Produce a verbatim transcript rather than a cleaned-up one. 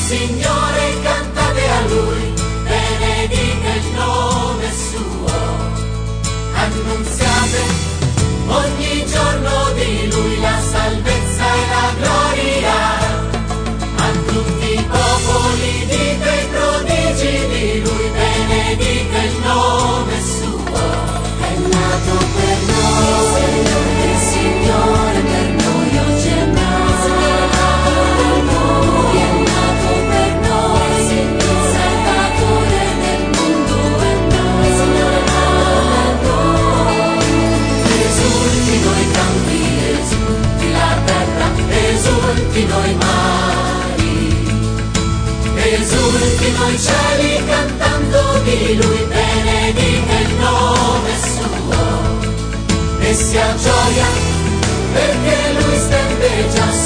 Signore, cantate a Lui, benedite il nome Suo, annunziate ogni giorno di Lui la salvezza e la gloria, a tutti i popoli dite i prodigi di Lui, benedite il nome Suo, è nato per noi, il Signore per noi oggi è nato. Esultino i mari, esultino i cieli cantando di Lui, benedite il nome Suo, e sia gioia perché Lui stende già